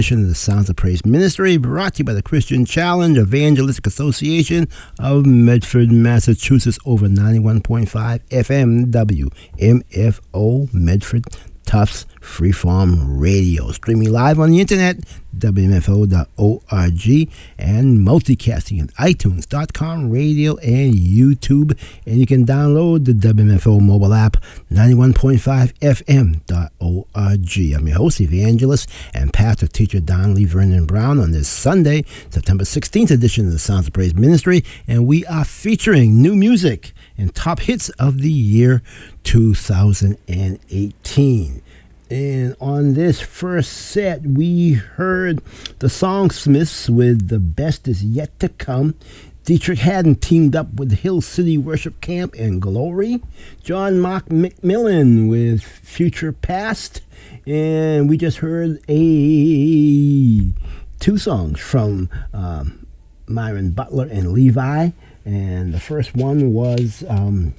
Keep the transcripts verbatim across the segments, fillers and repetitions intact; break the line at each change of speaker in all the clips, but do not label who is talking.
Of the Sounds of Praise Ministry, brought to you by the Christian Challenge Evangelistic Association of Medford, Massachusetts, over ninety-one point five F M W M F O Medford Tufts Freeform Radio, streaming live on the internet, W M F O dot org, and multicasting at iTunes dot com, radio, and YouTube. And you can download the W M F O mobile app, ninety-one point five F M dot org. I'm your host, evangelist, and pastor teacher Don Lee Vernon Brown on this Sunday, September sixteenth edition of the Sounds of Praise Ministry, and we are featuring new music and top hits of the year two thousand eighteen. And on this first set, we heard the Songsmiths with The Best Is Yet to Come. Dietrich Haddon teamed up with Hill City Worship Camp and Glory. John Mark McMillan with Future Past. And we just heard a two songs from um, Myron Butler and Levi. And the first one was um,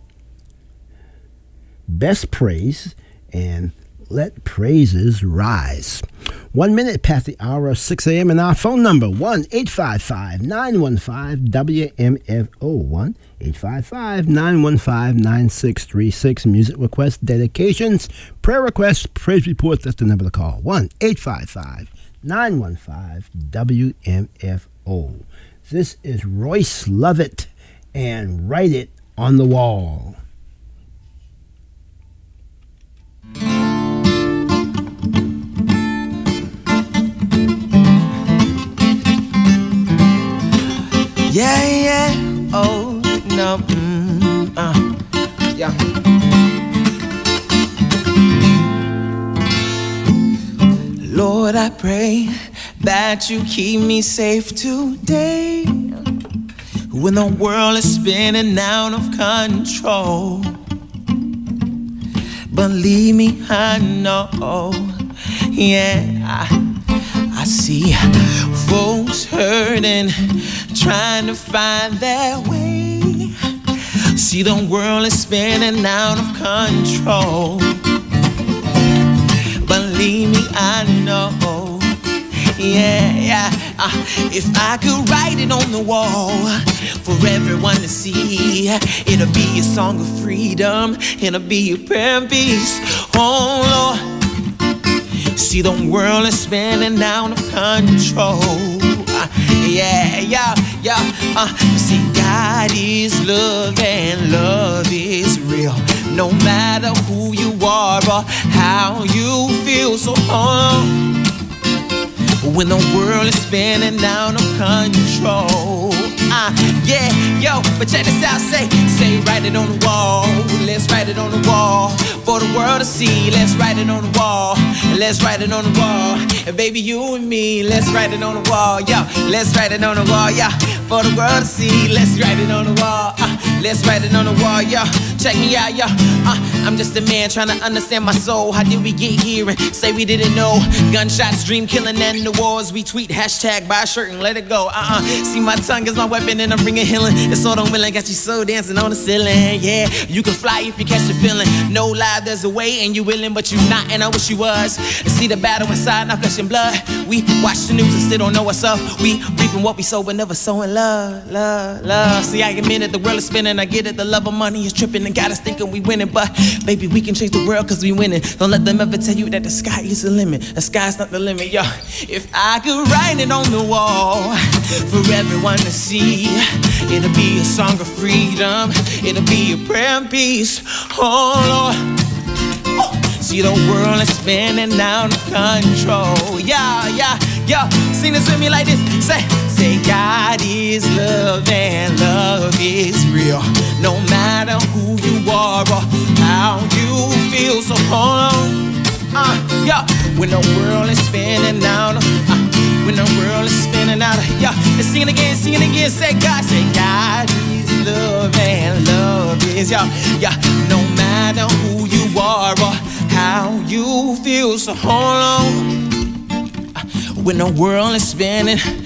Best Praise and Let Praises Rise. One minute past the hour of six a.m. and our phone number, one eight five five, nine one five, W M F O, one eight five five, nine one five, nine six three six. Music requests, dedications, prayer requests, praise reports. That's the number to call, one eight five five, nine one five, W M F O. This is Royce Lovett and Write It on the Wall.
Yeah, yeah, oh, no, mm, uh, yeah. Lord, I pray that you keep me safe today when the world is spinning out of control. Believe me, I know, yeah, I, I see folks hurting, trying to find their way. See, the world is spinning out of control. Believe me, I know. Yeah, yeah. Uh, if I could write it on the wall for everyone to see, it'll be a song of freedom, it'll be a prayer of peace. Oh Lord, see, the world is spinning out of control. Uh, yeah, yeah, yeah. Uh, see, God is love and love is real. No matter who you are or how you feel, so hold on. When the world is spinning out of control, uh, yeah, yo, but check this out, say, say, write it on the wall, let's write it on the wall, for the world to see, let's write it on the wall, let's write it on the wall, and baby, you and me, let's write it on the wall, yo, let's write it on the wall, yeah, for the world to see, let's write it on the wall, uh, let's write it on the wall, yo, check me out, yo, uh, I'm just a man trying to understand my soul, how did we get here and say we didn't know, gunshots, dream killing, and the wars, we tweet, hashtag, buy a shirt and let it go, uh-uh, see my tongue is my weapon and I'm bringing healing, it's all on willing, got you so dancing on the ceiling, yeah, you can fly if you catch the feeling, no lie, there's a way and you willing, but you not, and I wish you was, see the battle inside, not flesh and blood, we watch the news and still don't know what's up, we reaping what we sow, but never sowing love, love, love, see I admit it, the world is spinning, I get it, the love of money is tripping and got us thinking we winning, but baby, we can change the world cause we winning, don't let them ever tell you that the sky is the limit, the sky's not the limit, yo, if I could write it on the wall for everyone to see, it'll be a song of freedom, it'll be a prayer and peace, oh Lord, oh. See, the world is spinning out of control, yeah, yeah, yeah, sing this with me like this, say, say God is love and love is real, no matter who you are or how you feel, so hold on, uh, yeah, when the world is spinning out of, uh, when the world is spinning out of, yeah, let's sing it again, sing it again, say God, say God is love and love is, yeah, yeah, no matter who you are or how you feel, so hold on, when the world is spinning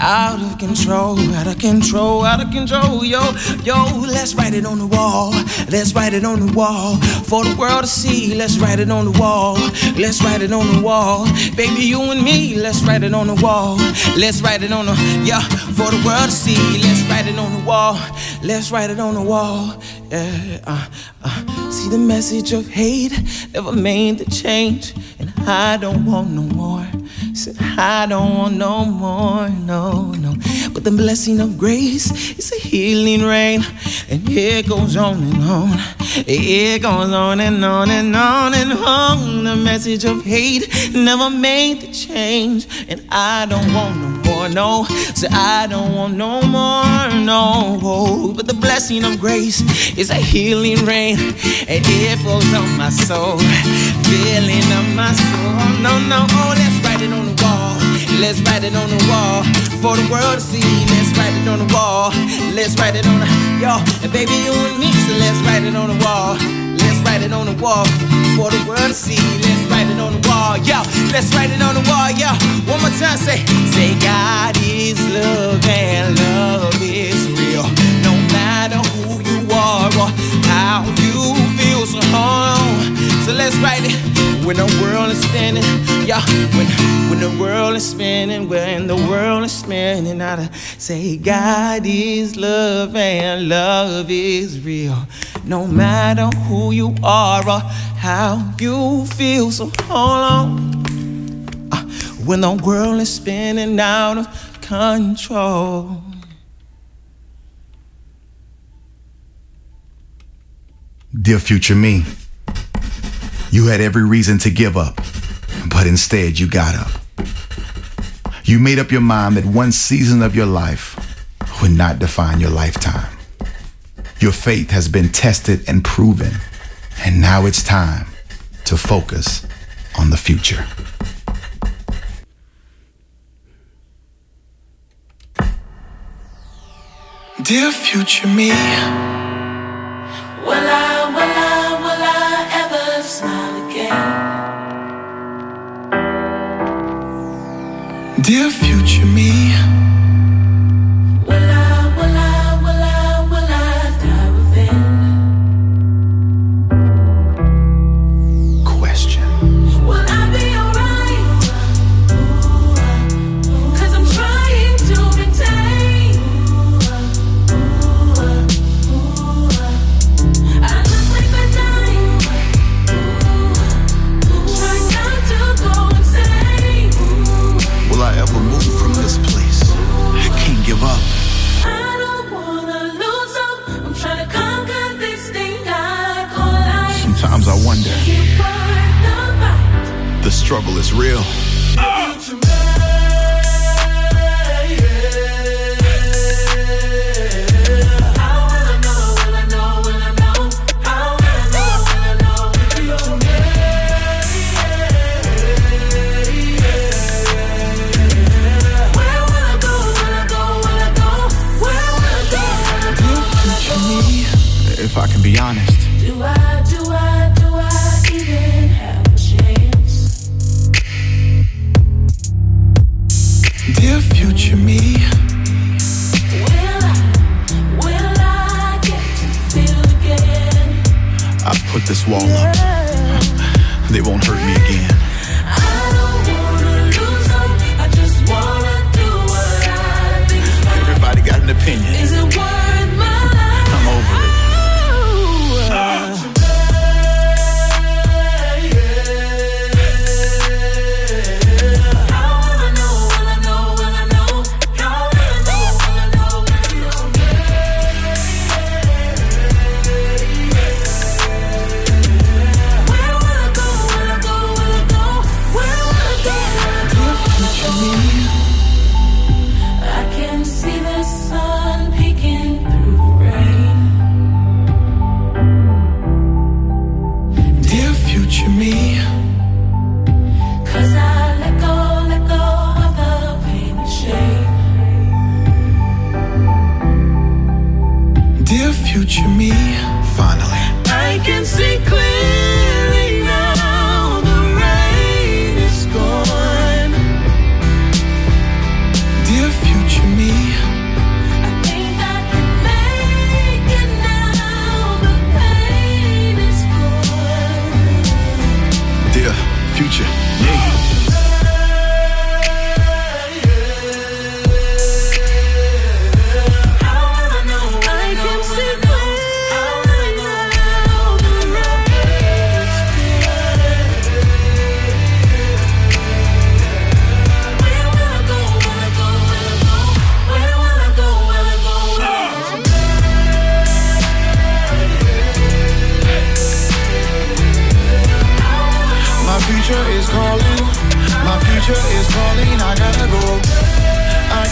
out of control, out of control, out of control. Yo, yo, let's write it on the wall. Let's write it on the wall for the world to see. Let's write it on the wall. Let's write it on the wall. Baby, you and me, let's write it on the wall. Let's write it on the, yeah, for the world to see. Let's write it on the wall. Let's write it on the wall. Yeah, uh, uh. See, the message of hate never made the change, and I don't want no more. Said I don't want no more, no, no. But the blessing of grace is a healing rain, and it goes on and on. It goes on and on and on and on. The message of hate never made the change, and I don't want no more, no. So I don't want no more, no. But the blessing of grace is a healing rain, and it flows on my soul, feeling on my soul. No, no, oh, let's write it on the wall. Let's write it on the wall for the world to see. Let's write it on the wall. Let's write it on the, yo, and baby, you and me, so let's write it on the wall. Let's write it on the wall for the world to see. Let's write it on the wall, yo. Let's write it on the wall, yo. One more time, say, say God is love and love is real. No matter who you are or how you feel, so hold on. So let's write it. When the world is spinning, yeah. When when the world is spinning, when the world is spinning, I say God is love and love is real. No matter who you are or how you feel, so hold on. Uh, when the world is spinning out of control.
Dear future me, you had every reason to give up, but instead you got up. You made up your mind that one season of your life would not define your lifetime. Your faith has been tested and proven, and now it's time to focus on the future.
Dear future me,
will I, will I, will I ever smile again?
Dear future me,
will I, will I, will I, will I die within?
Question.
Will I be alright? Cause I'm trying to maintain. I just like the night, trying not to go insane.
Will I ever move from this place? I can't give up.
I don't wanna lose hope. I'm trying to conquer this thing I call life.
Sometimes I wonder,
Is it worth the fight?
the struggle is real. If I can be honest,
Do I, do I, do I even have a chance?
dear future me,
Will I, will I get to feel again?
I've put this wall up. They won't hurt me again.
I don't wanna lose hope. I just wanna do what I think is right.
Everybody got an opinion.
Is it worth my life?
I'm over it.
Future me,
Finally.
I can see clearly now. The rain is gone. Dear future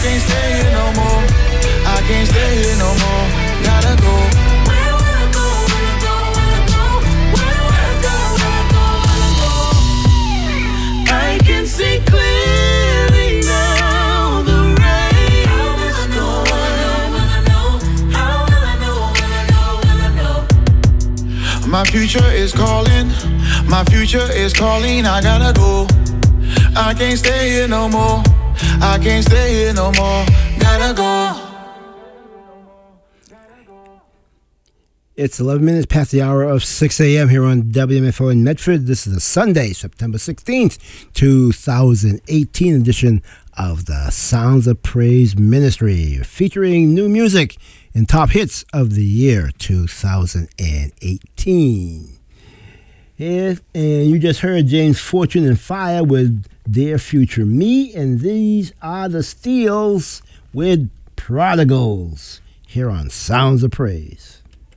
can't stay here no more. I can't stay here no more. Gotta go.
Where will I go? Will I go? Will I go? Where will I go? Will I go? Will I go? I can see clearly now the rain. How will I know? Will I know? How will I know? Will I know? Will I know?
My future is calling. My future is calling. I gotta go. I can't stay here no more. I can't stay here no more. Gotta go.
It's eleven minutes past the hour of six a.m. here on W M F O in Medford. This is a Sunday, September sixteenth, twenty eighteen edition of the Sounds of Praise Ministry, featuring new music and top hits of the year two thousand eighteen. And, and you just heard James Fortune and Fire with Dear Future Me, and these are the Steels with Prodigals here on Sounds of Praise.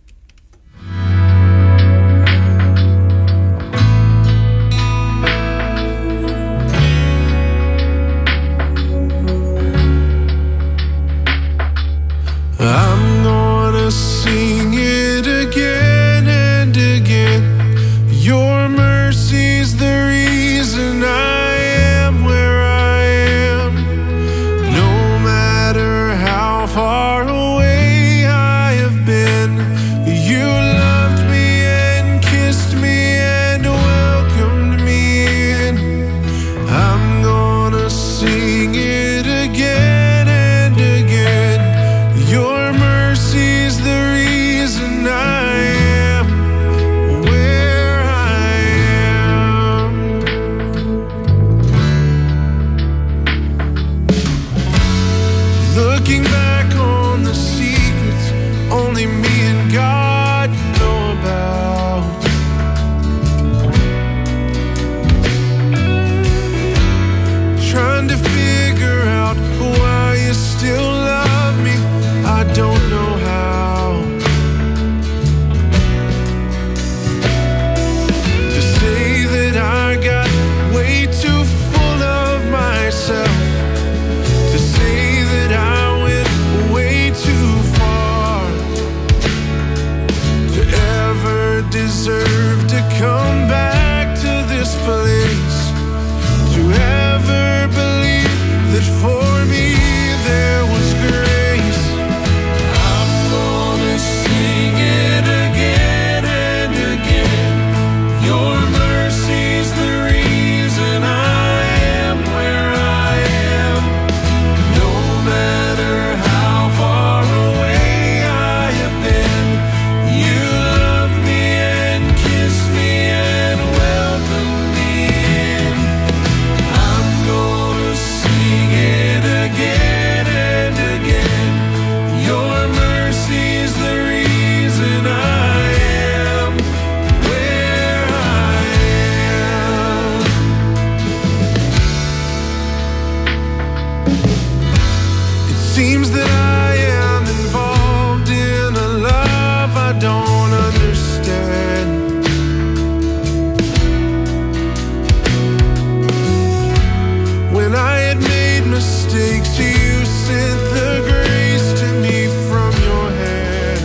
I'm gonna sing it again and again. Your mercy's the reason I am where I am. No matter how far away I have been, you loved me and kissed me and welcomed me in. I'm gonna sing it again and again. Your mercy's the reason I am where I am. Looking back on the secrets only me and God know about. Trying to figure out why you still love me, I don't know how. To say that I got way too full of myself, to say that I went way too far, to ever deserve to come back to this place, to ever believe that for me there was grace. I'm gonna sing it again and again. Your mercy's the reason I am where I am. No matter how far away I have been, you loved me and kissed me and welcomed me in. I'm gonna sing it again and again. Your mercy's the reason I am where I am. It seems that I am involved in a love I don't understand. When I had made mistakes, you sent the grace to me from your hand.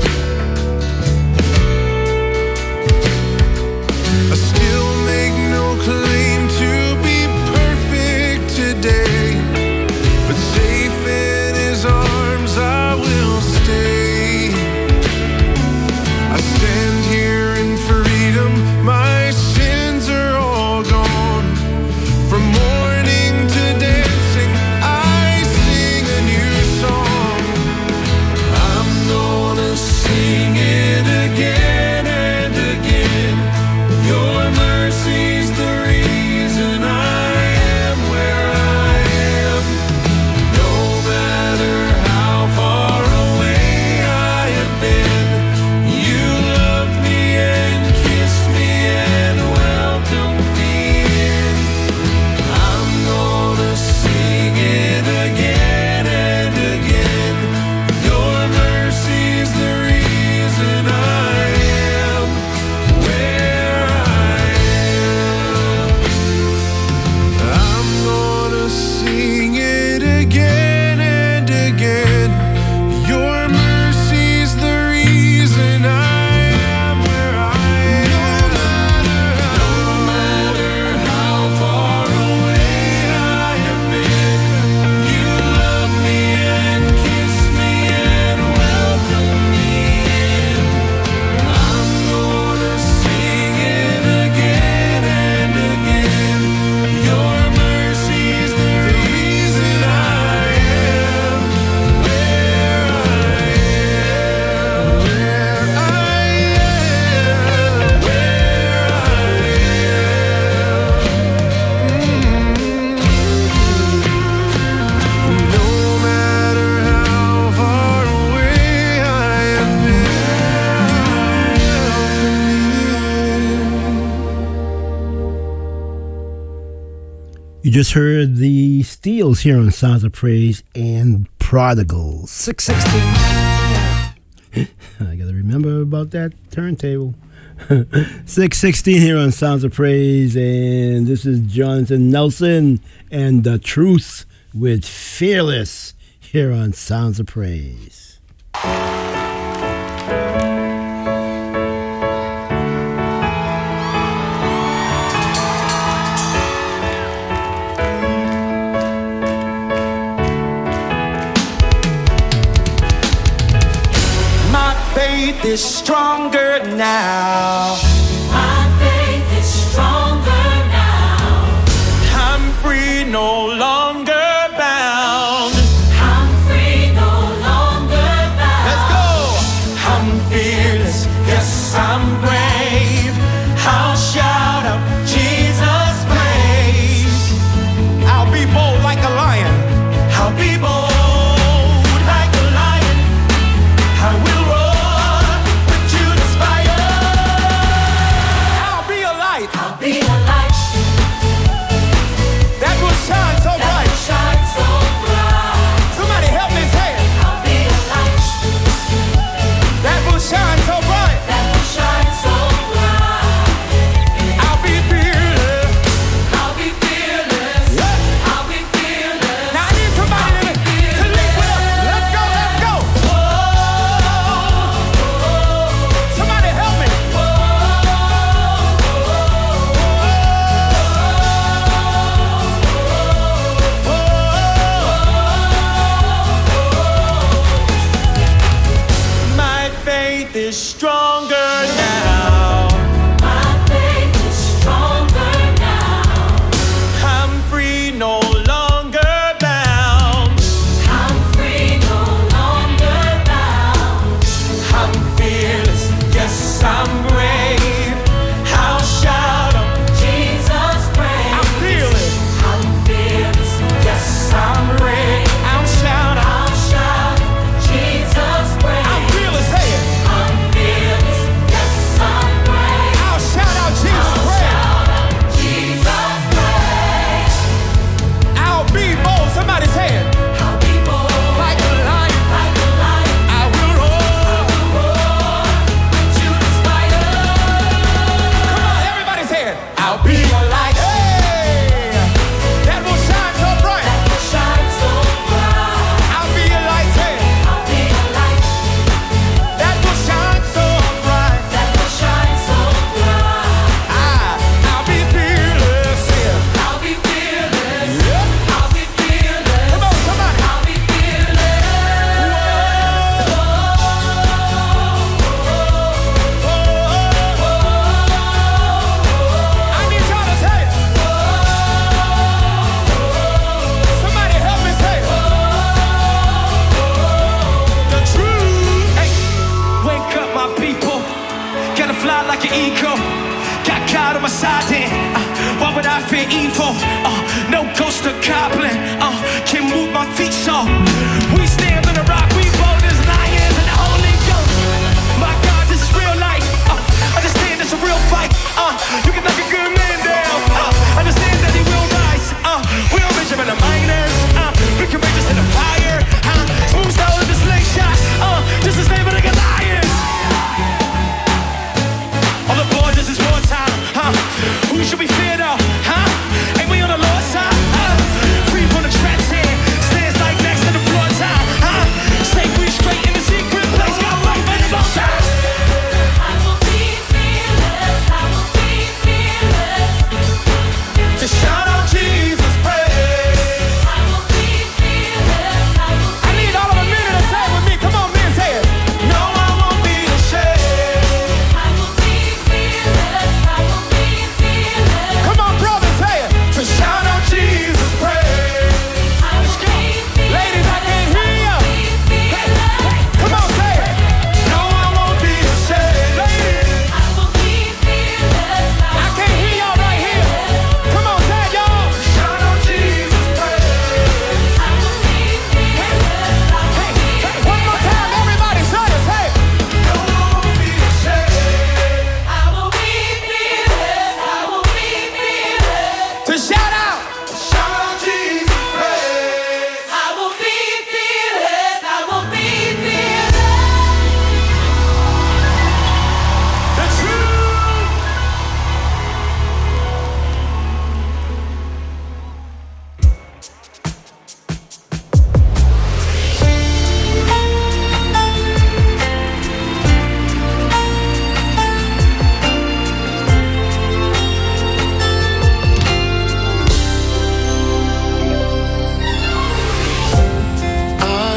I still make no claim to be perfect today, but safe in his arms I will stay. I stand here in freedom, my sins are all gone. From morning to dancing, I sing a new song. I'm gonna sing it again and again. Your mercy's the reason I am where I am. No matter how far away I have been, you loved me and kissed me and welcomed me in. I'm gonna sing it again and again. Your mercy's the reason I am where I am. I'm gonna sing it again
just heard the Steels here on Sounds of Praise and Prodigal. six sixteen. I gotta remember about that turntable. six sixteen here on Sounds of Praise, and this is Jonathan Nelson and The Truth with Fearless here on Sounds of Praise.
Faith is stronger now.
My faith is stronger now.
I'm free, no longer bound.
I'm free, no longer bound.
Let's go. I'm fearless, yes, I'm brave. I'll shout out Jesus' praise. I'll be bold like a lion. I'll be bold like a lion. I will roar.
I'll be a light
that will shine so
that
bright.
will shine so bright.
Somebody help me say it.
I'll be a light
That will shine so bright.
that will shine so bright.
I'll be fearless.
I'll be fearless.
Yeah.
I'll be fearless.
Now I need somebody to, to link with us. Let's go, let's go. Somebody help me. Is stronger now.
My faith is stronger now.
I'm free, no longer bound.
I'm free, no longer bound.
I'm fearless, yes, I'm brave. I'll shout out
Jesus praise.
I'm fearless,
I'm fearless.
yes, I'm brave. I'll shout out
I'll shout Jesus praise.
I'm fearless, say it.
I'm fearless. Yes, I'm brave.
I'll shout out Jesus'
I'll
praise.
shout out Jesus praise.
I'll be bold, somebody say it.
I'll be bold
Like a lion,
like a lion.
I will roar.
Roar with Judas fire.
Come on, everybody say it. I'll be a light, hey, that will shine so bright.
That will shine so bright.
I'll be a light, say it,
I'll be a light
that will shine so bright.
that will shine so bright.
I, I'll be fearless, yeah.
I'll be fearless.
Yeah.
I'll be fearless.
Come on, somebody.
I'll be
I need y'all to say it. Somebody help me say it. The truth. Hey, wake up, my people. Gotta fly like an eagle. Got God on my side, then. Uh, why would I fear evil? Uh, no ghost of goblin. Uh, can move my feet, so we stand on the rock. We bold as lions and the Holy Ghost. My God, this is real life. Uh, understand it's a real fight. Uh, you can knock a good man down. Uh, understand that he will rise. Uh, we'll measure in the minors. Uh, we can raise us in the fire. Uh, smooth style in the slingshot. Uh, just as name of the Goliath. All aboard, this is wartime. Huh? Who should we fear though? Huh? Ain't we on the Lord's side? Uh, free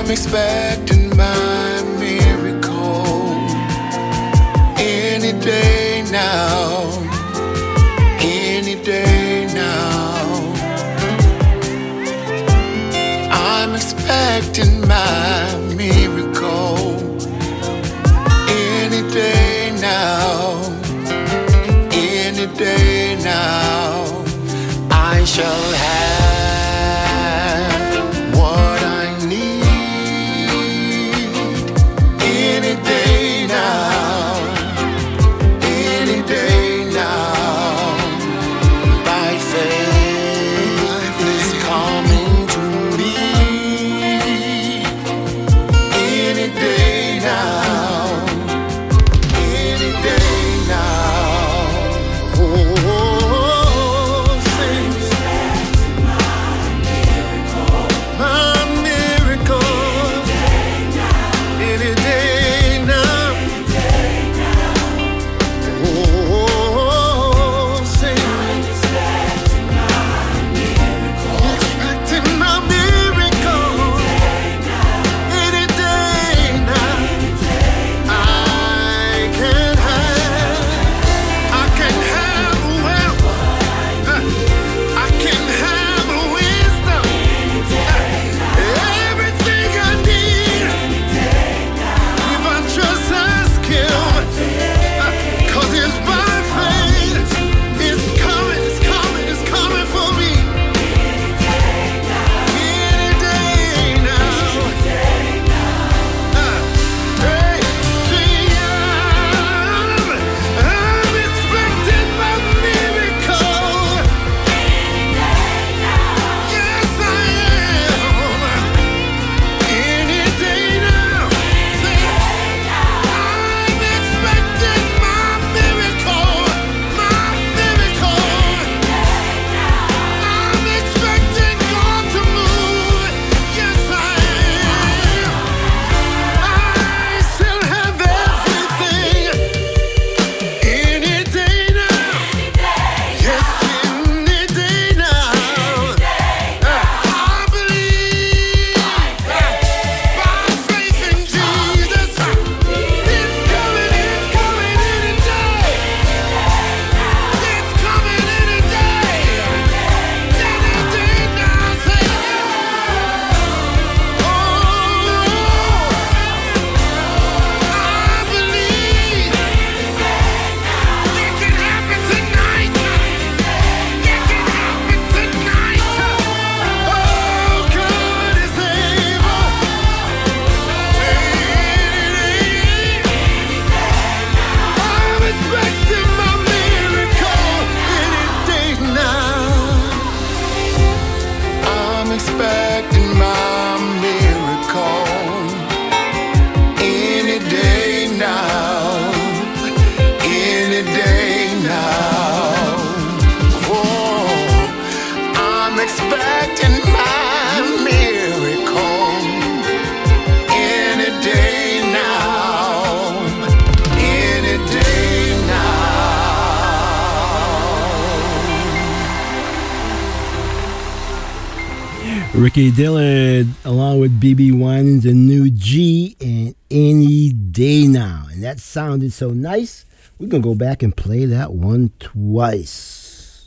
I'm expecting my miracle any day now, any day now. I'm expecting my miracle any day now, any day now. I shall have what I need any day now, any day now. By faith is coming to me any day now, any day now. Oh, sing my miracle any day now. Oh, sing expecting my miracle any day now. I can have, I can have wealth, I can have wisdom, everything I need if I just ask Him. 'Cause it's by faith, it's coming, it's coming, it's coming for me any day now. Uh, hey, see, I'm, I'm expecting my miracle. Yes, I am. Any day now. See, I'm expecting my miracle, my miracle. I'm expecting God to move. Yes, I am. I shall have everything any day now. Yes, any day now. I believe by faith in Jesus. It's coming, it's coming any day. It's coming any day. Any day now. Say, oh, I believe it can happen tonight. It can happen tonight. Oh, God is able. I'm expecting my miracle any day now. I'm expecting my miracle any day now, any day now. Oh, I'm expecting my miracle any day now, any day now.
Ricky Dillard, along with B B Winans and New G, and Any Day Now. And that sounded so nice. We're going to go back and play that one twice.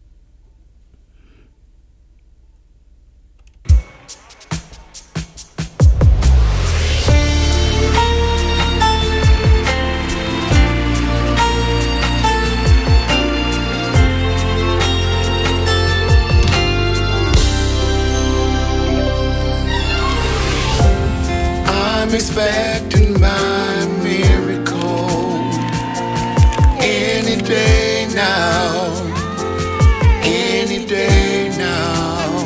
I'm expecting my miracle any day now, any day now.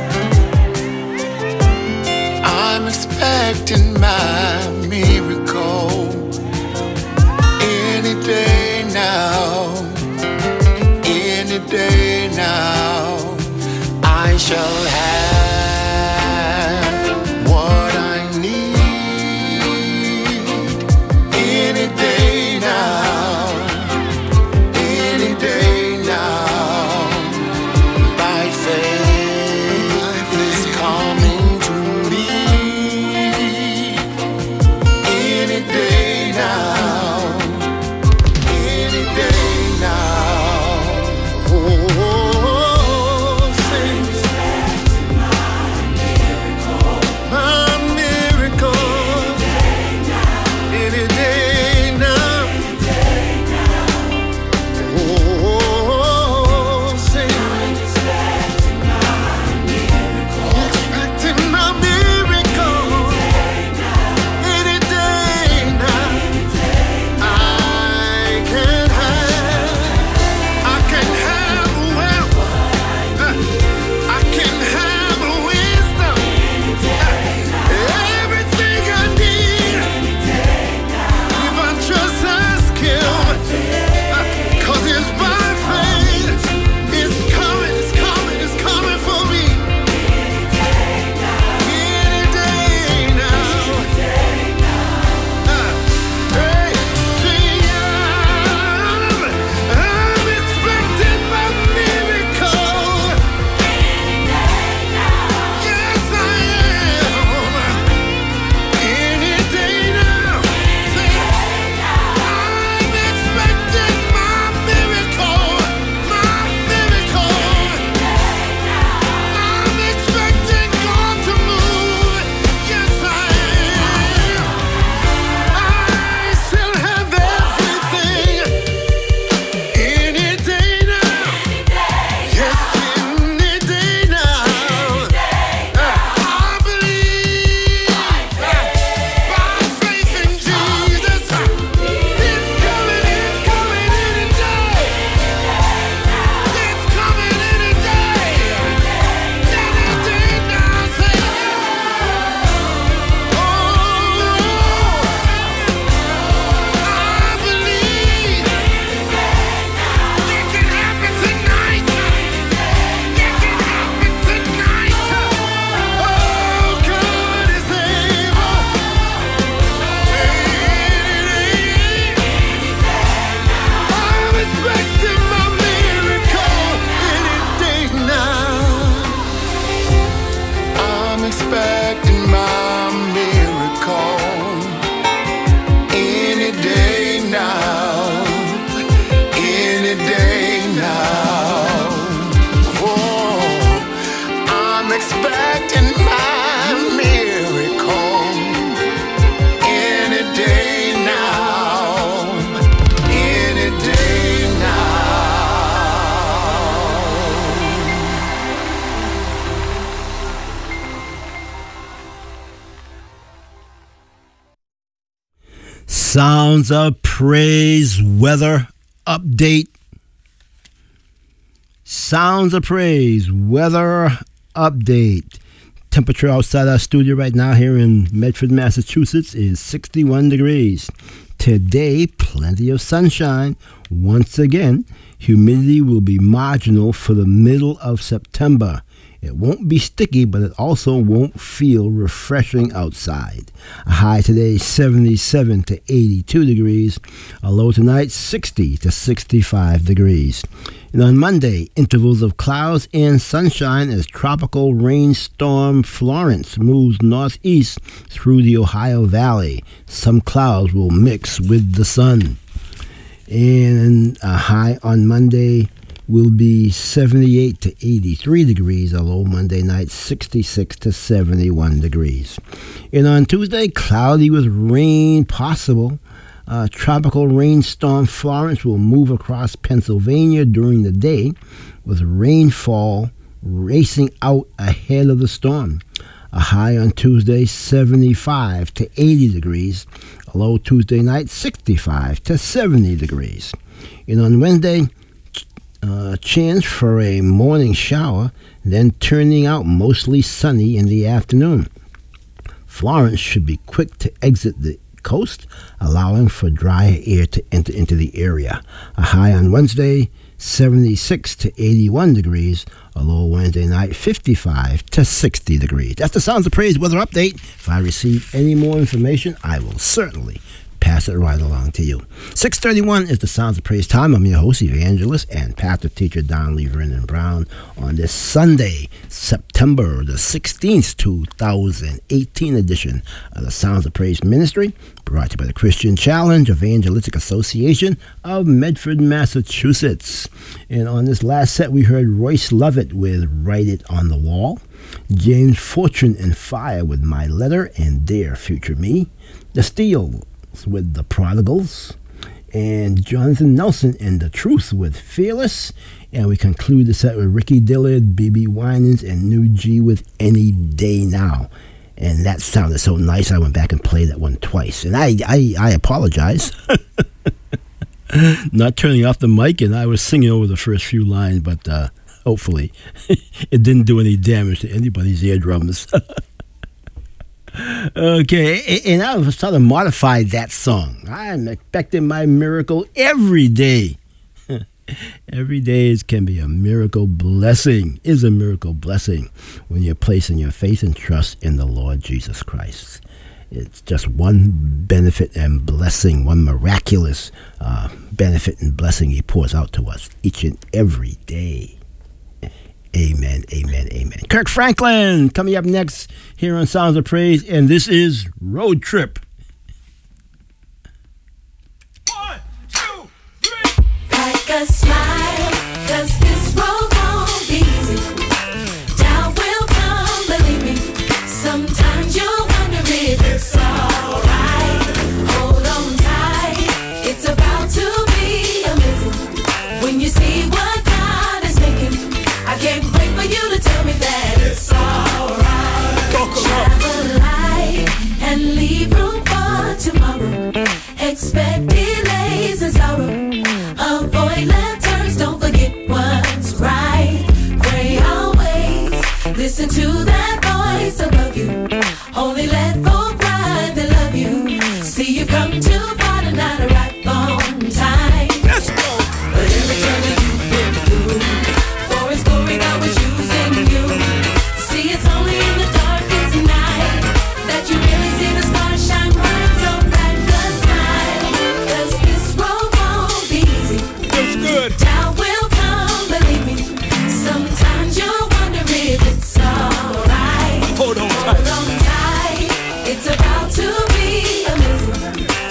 I'm expecting my miracle any day now, any day now. I shall have what I need any day now, any day now. By faith is coming to me expecting my miracle any day now, any day now. Oh, I'm expecting my miracle any day now, any day now.
Sounds of Praise weather update. Sounds of Praise weather update. Temperature outside our studio right now here in Medford, Massachusetts is sixty-one degrees. Today, plenty of sunshine. Once again, humidity will be marginal for the middle of September. It won't be sticky, but it also won't feel refreshing outside. A high today, seventy-seven to eighty-two degrees. A low tonight, sixty to sixty-five degrees. And on Monday, intervals of clouds and sunshine as tropical rainstorm Florence moves northeast through the Ohio Valley. Some clouds will mix with the sun. And a high on Monday will be seventy-eight to eighty-three degrees, a low Monday night sixty-six to seventy-one degrees. And on Tuesday, cloudy with rain possible. Uh, tropical rainstorm Florence will move across Pennsylvania during the day with rainfall racing out ahead of the storm. A high on Tuesday, seventy-five to eighty degrees, a low Tuesday night sixty-five to seventy degrees. And on Wednesday, Uh, chance for a morning shower, then turning out mostly sunny in the afternoon. Florence should be quick to exit the coast, allowing for drier air to enter into the area. A high on Wednesday, seventy-six to eighty-one degrees. A low Wednesday night, fifty-five to sixty degrees. That's the Sounds of Praise weather update. If I receive any more information, I will certainly pass it right along to you. six thirty-one is the Sounds of Praise time. I'm your host, evangelist, and pastor teacher Don Lee Vernon Brown on this Sunday, September the sixteenth, two thousand eighteen edition of the Sounds of Praise Ministry, brought to you by the Christian Challenge Evangelistic Association of Medford, Massachusetts. And on this last set, we heard Royce Lovett with Write It on the Wall, James Fortune and Fire with My Letter and Dear Future Me, The Steele with The Prodigals, and Jonathan Nelson and The Truth with Fearless. And we conclude the set with Ricky Dillard, B B Winans, and New G with Any Day Now. And that sounded so nice, I went back and played that one twice. And I, I, I apologize. Not turning off the mic, and I was singing over the first few lines, but uh, hopefully it didn't do any damage to anybody's eardrums. Okay, and I was trying to modify that song. I'm expecting my miracle every day. Every day can be a miracle blessing, is a miracle blessing when you're placing your faith and trust in the Lord Jesus Christ. It's just one benefit and blessing, one miraculous uh, benefit and blessing he pours out to us each and every day. Amen, amen, amen. Kirk Franklin coming up next here on Sounds of Praise, and this is Road Trip.
One, two, three. Like a smile, 'cause this road won't be easy. Doubt will come, believe me. Sometimes you'll wonder if it's alright. Hold on tight, it's about to be amazing. When you see what God is making, I can't wait for you to tell me that it's alright. Travel light and leave room for tomorrow. Expect delays and sorrow. Avoid left turns, don't forget what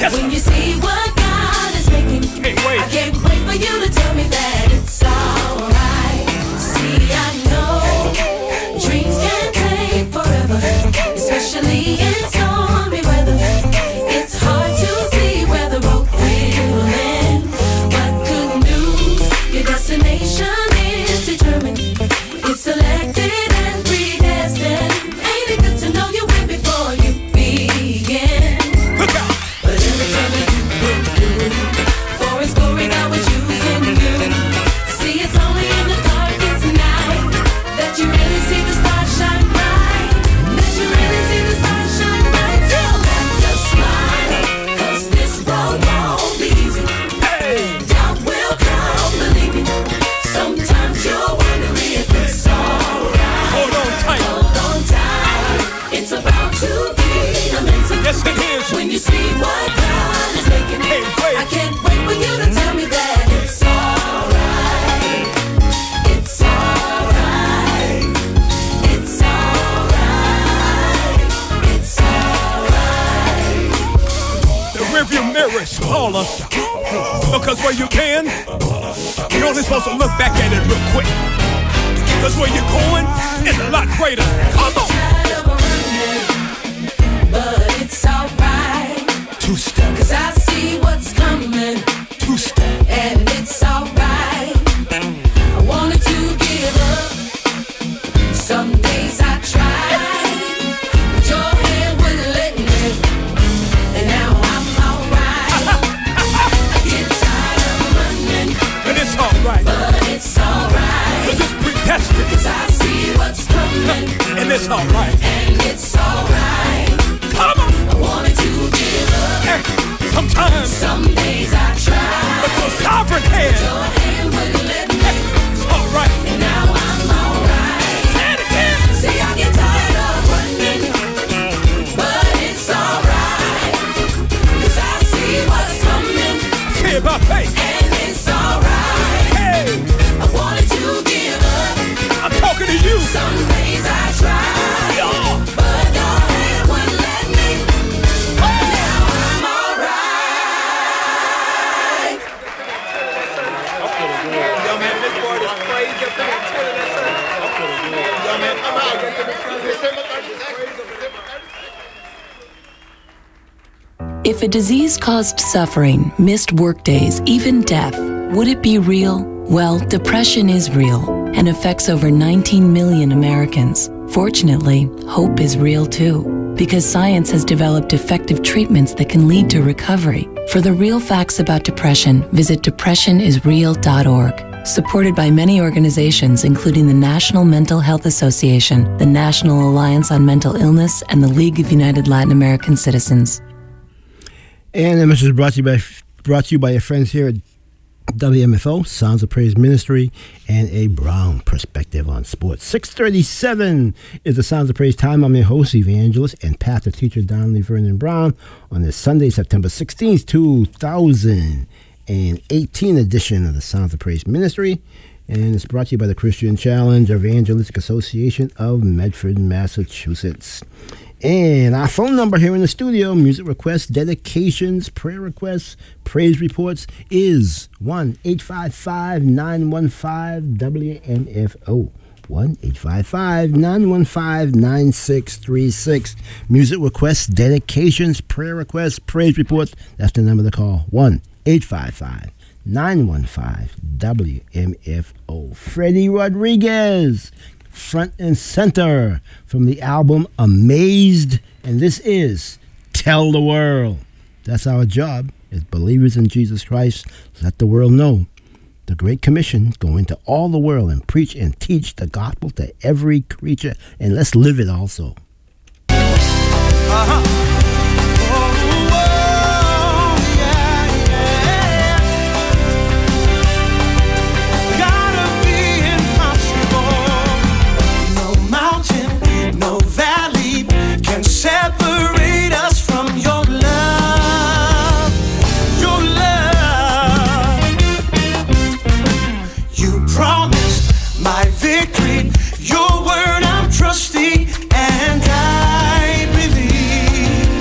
Yes.
When you see what God is making,
Can't wait.
I can't wait for you to tell me that it's alright. See, I know dreams can take forever, especially in stormy weather. It's hard to see where the road will end, but good news, your destination is determined. It's selected and predestined. Ain't it good to know you win before you begin?
Look out.
But every time that you put through, for His glory, God was using you. See, it's only in the darkest night that you really see the stars shine bright. That you really see the stars shine bright. So have to smile, 'cause this road won't be easy. Doubt will come, believe me. Sometimes you're wondering if it's alright.
Hold on tight.
Hold on tight. It's about to be amazing.
Yes, it is.
When you see what God is making,
Can't wait.
I can't wait for you to tell me that it's alright. It's alright. It's alright. It's alright.
The rearview mirror is smaller. Because where you can, you're only supposed to look back at it real quick. Because where you're going is a lot greater. Come on.
Tired of running, but it's alright.
Two step,
'Cause I see what's coming,
two step.
and it's alright. I wanted to give up. Some days I tried, but your hand wouldn't let me. And now I'm alright. I get tired of running,
And it's alright.
but it's alright.
'Cause it's predestined.
'Cause I see what's coming,
And it's alright.
and it's alright.
Come on.
I wanted to give up.
Hey, sometimes,
Some days I tried,
but your sovereign hand,
your hand wouldn't let me.
it's alright.
And now I'm alright.
Say it again.
See, I get tired of running, but it's alright. 'Cause I see what's coming,
Say it by faith.
and it's alright.
Hey,
I wanted to give up.
I'm talking to you.
Some days I tried,
Yeah.
but your hand wouldn't let me. Now I'm alright.
Yo, man, this board is crazy up there. Yo, man, come out. December thirty-second.
If a disease caused suffering, missed workdays, even death, would it be real? Well, depression is real and affects over nineteen million Americans. Fortunately, hope is real too, because science has developed effective treatments that can lead to recovery. For the real facts about depression, visit depression is real dot org. Supported by many organizations, including the National Mental Health Association, the National Alliance on Mental Illness, and the League of United Latin American Citizens.
And the message is brought to you by brought to you by your friends here at W M F O, Sounds of Praise Ministry, and a Brown Perspective on Sports. six thirty-seven is the Sounds of Praise time. I'm your host, evangelist, and pastor teacher Donnelly Vernon Brown on this Sunday, September sixteenth, two thousand eighteen edition of the Sounds of Praise Ministry. And it's brought to you by the Christian Challenge Evangelistic Association of Medford, Massachusetts. And our phone number here in the studio, music requests, dedications, prayer requests, praise reports, is one eight five five, nine one five, W M F O. one eight five five, nine one five, nine six three six. Music requests, dedications, prayer requests, praise reports. That's the number to call. one eight five five, nine one five, W M F O. Freddie Rodriguez, front and center from the album Amazed, and this is Tell the World. That's our job as believers in Jesus Christ. Let the world know the Great Commission, go into all the world and preach and teach the gospel to every creature, and let's live it also.
Uh-huh.
Separate us from your love, your love. You promised my victory, your word I'm trusting, and I believe.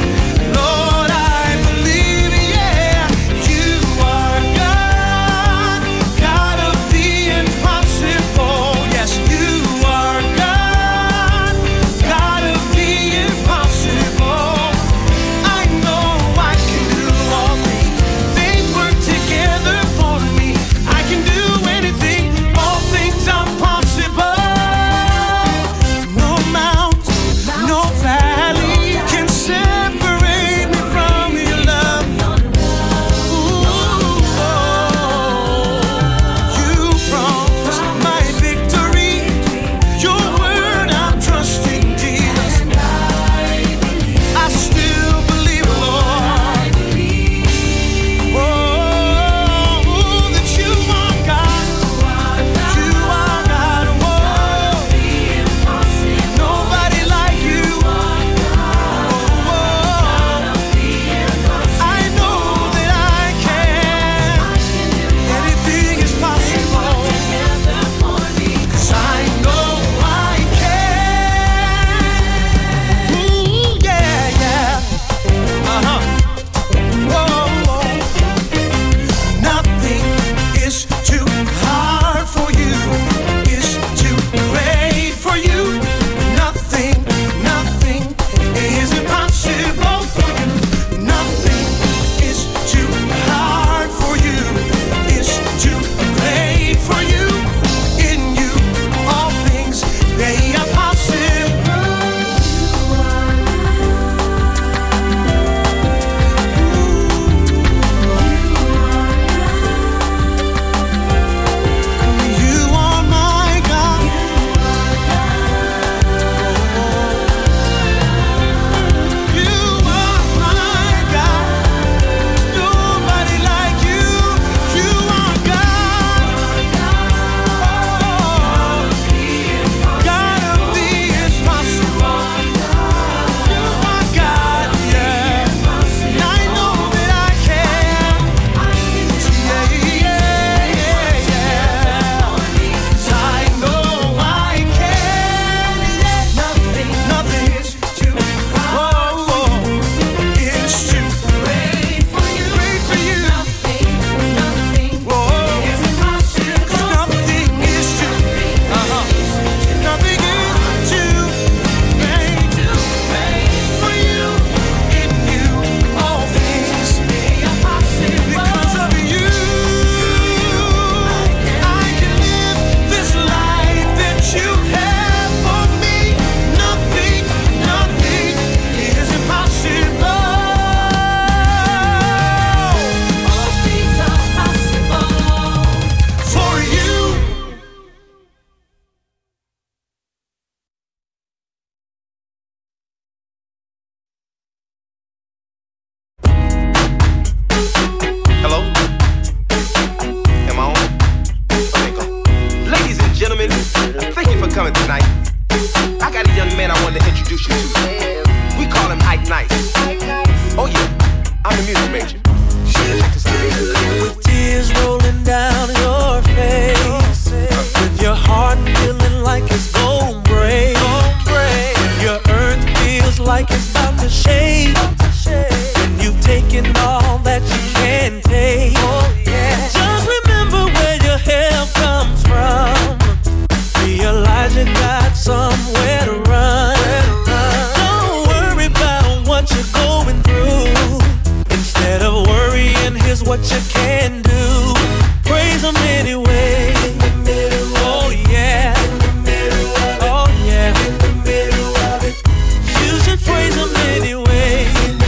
like it's about to shake. When you've taken all that you can take. Just remember where your help comes from. Realize you got somewhere to run. Don't worry about what you're going through. Instead of worrying, here's what you can do. Praise Him anyway. Oh yeah. Oh yeah. You should praise Him anyway.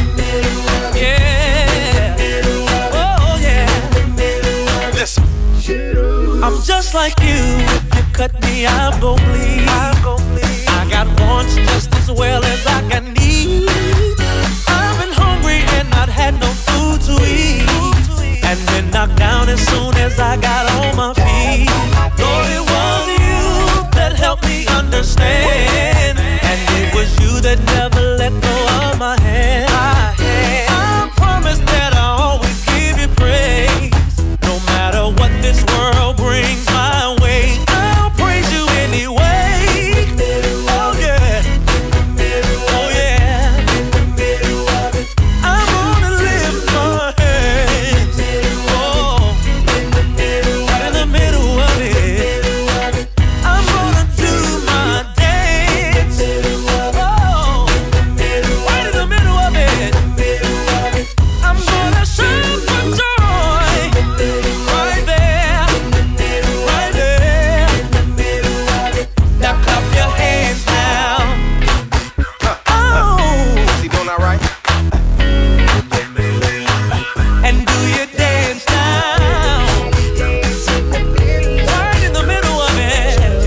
Yeah. Oh yeah.
Listen.
I'm just like you. If you cut me, I'm gon' bleed. I got wants just as well as I got needs. I've been hungry and not had no food to eat, and been knocked down as soon as I got on my feet. Lord, it was you that helped me understand, and it was you that never let go of my hand. I promise that I'll always give you praise, no matter what this world brings my way. I'll praise you anyway. Oh yeah. Oh yeah. I'm gonna lift my hands. Oh, right in the middle of it. I'm gonna do my dance. Oh, right in the middle of it. I'm gonna shout for joy. Right there. Right there. Now clap your hands now. Oh,
Is he doing all right?
and do your dance now. Right in the middle of it.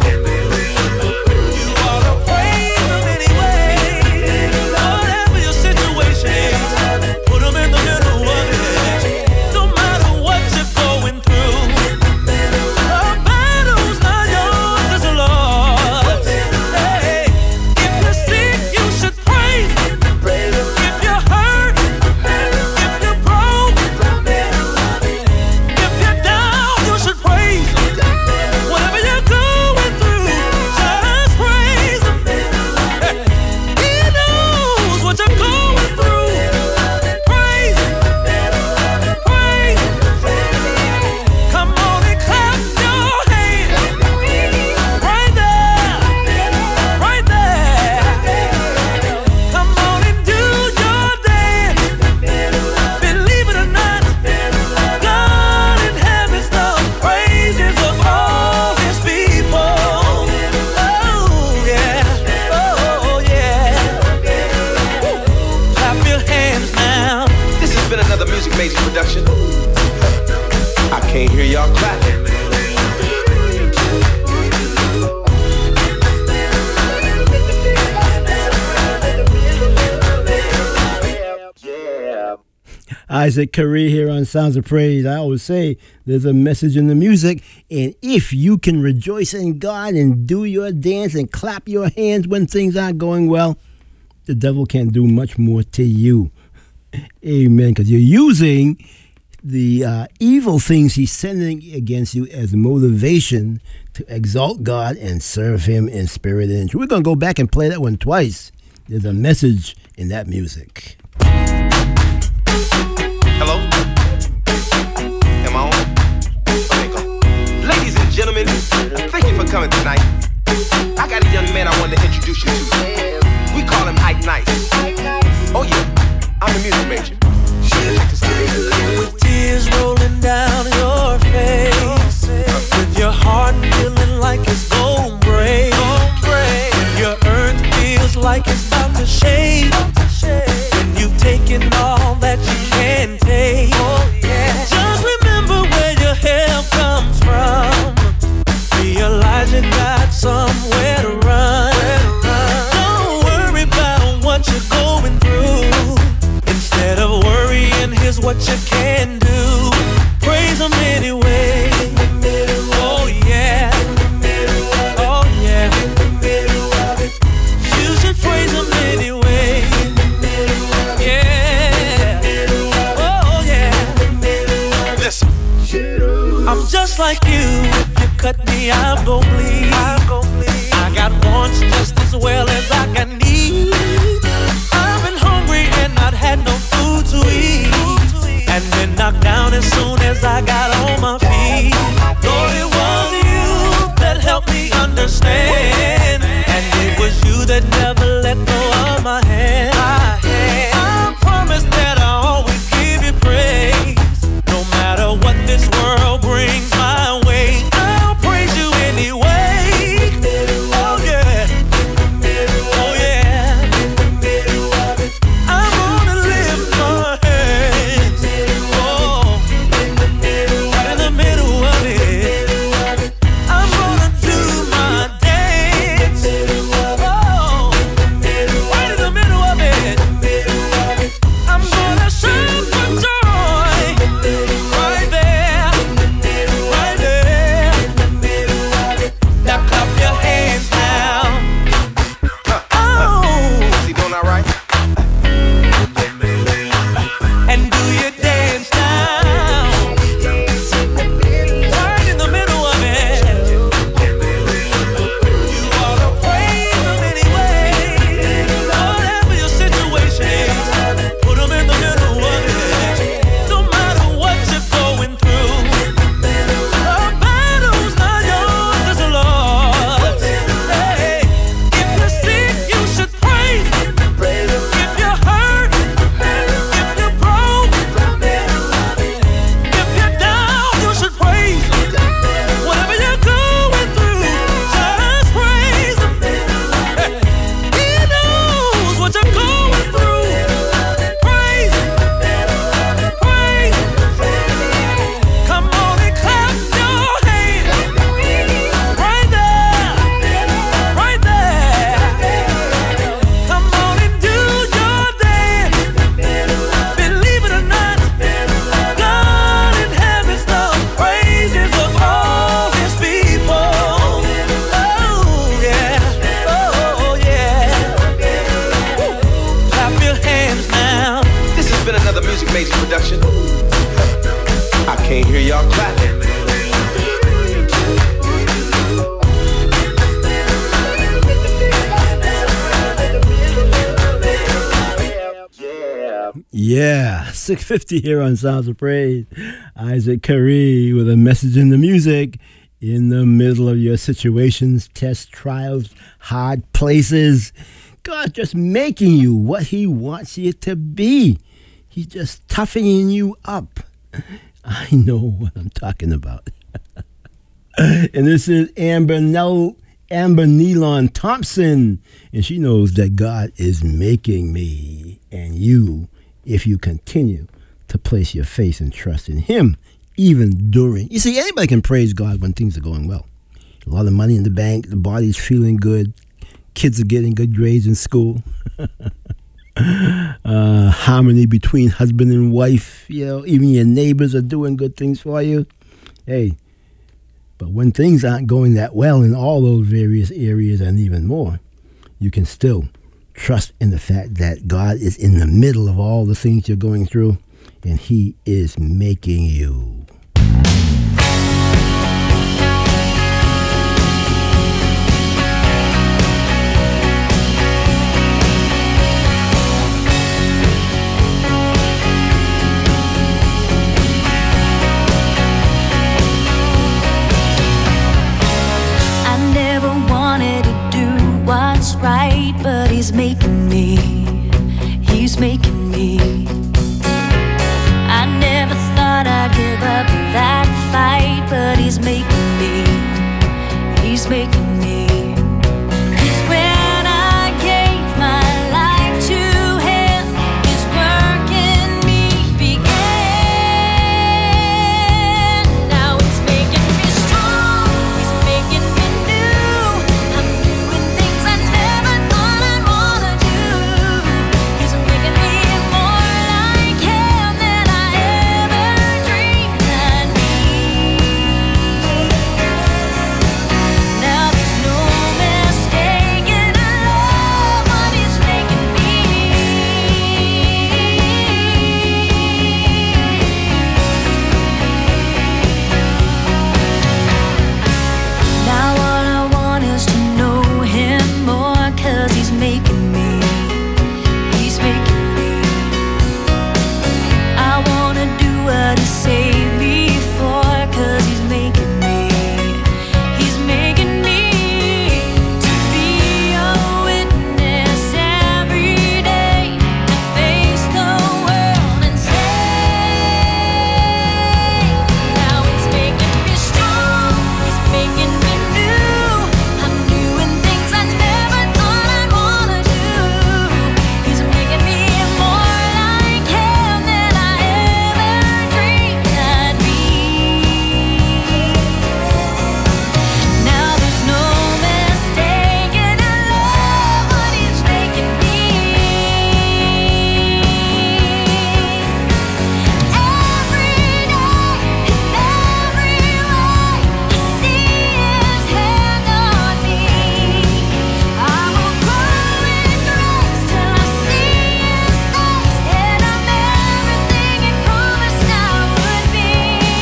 You ought to praise Him anyway. Whatever your situation is, put Him in the middle of it. No matter what you're going through, the battle's not yours, it's the Lord's. Hey, if you're sick, you should praise Him. If you're hurt, if you're broke, if you're down, you should praise Him. Whatever you're going through, just praise Him. He knows what you're going through. Praise Him. Praise Him. Come on and clap your hands. Right there. Right there. Come on and do your dance. Believe it or not, God in heaven's the praises of all His people. Oh yeah. Oh yeah. Woo. Clap your hands now.
This has been another Music Major production. I can't hear y'all clapping.
Isaac Curry here on Sounds of Praise. I always say there's a message in the music, and if you can rejoice in God and do your dance and clap your hands when things aren't going well, the devil can't do much more to you. Amen. Because you're using the uh, evil things he's sending against you as motivation to exalt God and serve Him in spirit and truth. We're going to go back and play that one twice. There's a message in that music.
Hello? Am I on? Okay, go. Ladies and gentlemen, thank you for coming tonight. I got a young man I wanted to introduce you to. We call him Ike Nice. Oh yeah, I'm a music major. Check this out.
With tears rolling down your face, with your heart feeling like it's gon' break, when your earth feels like it's about to shake, when you've taken all that you can take, just remember where your help comes from. Realize you got somewhere to run. Don't worry about what you're going through. Instead of worrying, here's what you can do. Praise Him anyway. Oh yeah. Oh yeah. You should praise Him anyway. Yeah. Oh yeah.
Listen.
I'm just like you. If you cut me, I'm gon' bleed. I got wants just as well as I got needs.
Yeah, six fifty here on Sounds of Praise. Isaac Curry with a message in the music. In the middle of your situations, tests, trials, hard places, God's just making you what He wants you to be. He's just toughening you up. I know what I'm talking about. And this is Amber Nell, Amber Nealon Thompson, and she knows that God is making me and you if you continue to place your faith and trust in Him, even during. You see, anybody can praise God when things are going well. A lot of money in the bank, the body's feeling good, kids are getting good grades in school. uh, harmony between husband and wife, you know, even your neighbors are doing good things for you. Hey, but when things aren't going that well in all those various areas and even more, you can still trust in the fact that God is in the middle of all the things you're going through, and He is making you.
I never wanted to do what's right, but He's making me, He's making me. I never thought I'd give up that fight, but He's making me, He's making me. 'Cause when I gave my life to Him, His work in me began. Now He's making me strong, He's making me new. I'm doing things I never thought I'd wanna do. He's making me more like Him than I ever dreamed I'd be. Now there's no mistaking I love what He's making me. Now all I want is to know Him more, 'cause He's making me, He's making me. I wanna do what He saved me for, 'cause He's making me, He's making me to be a witness every day, to face the world and say, now He's making me strong, He's making me new. I'm doing things I never thought I'd wanna do. He's making me more like Him than I ever dreamed I'd be. Now there's no mistaking I love what He's making me. Every day, in every way, I see His hand on me. I will grow in grace till I see His face, and I'm everything He promised I would be.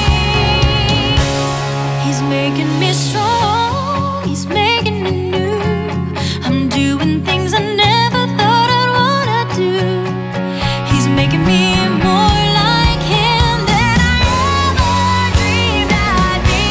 He's making me strong, He's making me new. I'm doing things I never thought I'd wanna do. He's making me more like Him than I ever dreamed I'd be.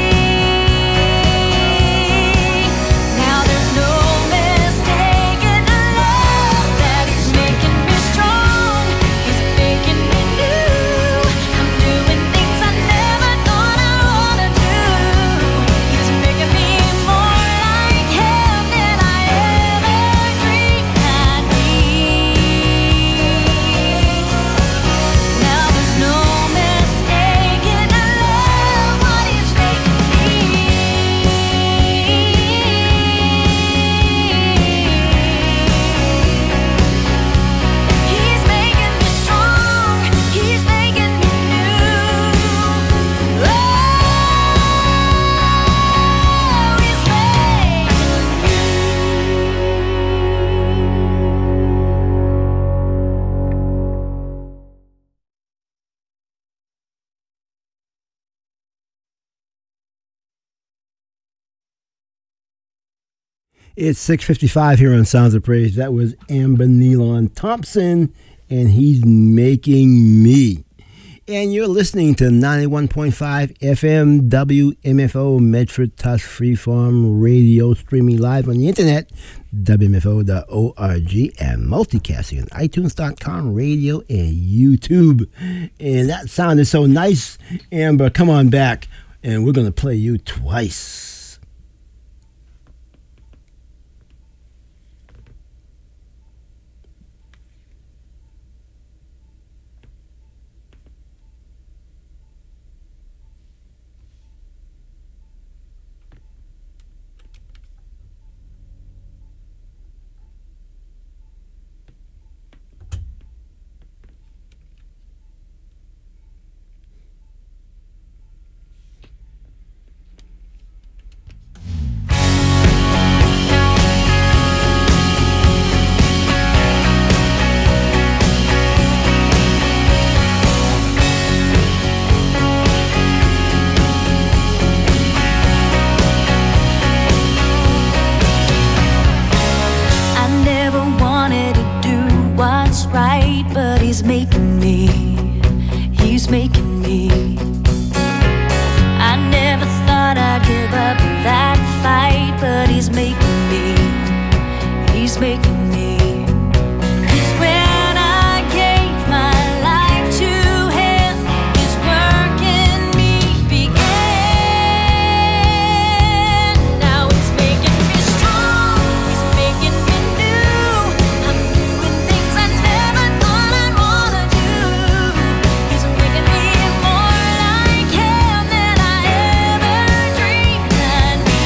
Now there's no mistaking the love that He's making me strong, He's making me new. I'm doing things I never thought I wanna do. He's making me more like Him than I ever dreamed I'd be. Now there's no mistaking I love what He's making me. He's making me strong, He's making me new. Oh, He's
It's six fifty-five here on Sounds of Praise. That was Amber Nealon Thompson and he's making me. And you're listening to ninety-one point five F M W M F O Medford Tusk Freeform Radio, streaming live on the internet, W M F O dot org, and multicasting on iTunes dot com, radio, and YouTube. And that sounded so nice. Amber, come on back, and we're going to play you twice.
He's making me, he's making me. I never thought I'd give up that fight, but he's making me, he's making me. 'Cause when I gave my life to him, his work in me began. Now he's making me strong, he's making me new. I'm doing things I never thought I'd wanna do. He's making me more like him than I ever dreamed I'd be.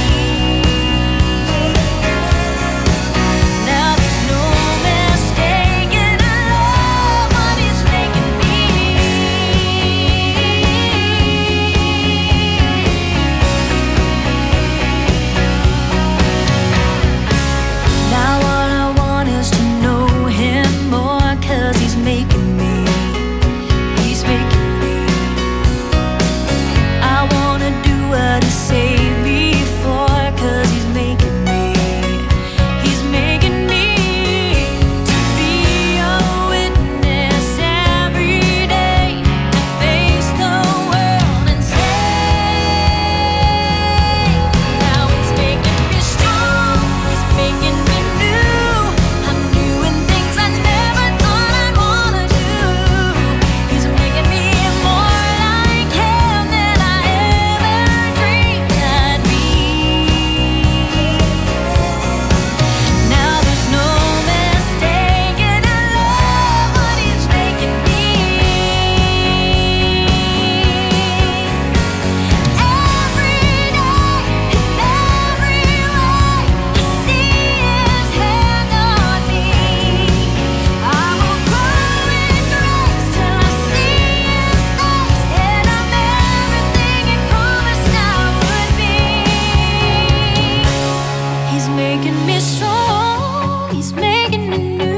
Now there's no mistaking I love what he's making me. Now all I want is to know him more, 'cause he's making me, he's making me. I wanna do what he saved me for, 'cause he's making me, he's making me. To be a witness every day, to face the world and say, now he's making me strong, he's making me new. I'm doing things I never thought I'd wanna do. He's making me more like him than I ever dreamed I'd be. Now there's no mistaking I love what he's making me. Every day in every way, I see his hand on me. I will grow in grace till I see his face, and I'm everything he promised I would be. He's making me strong, he's making me new.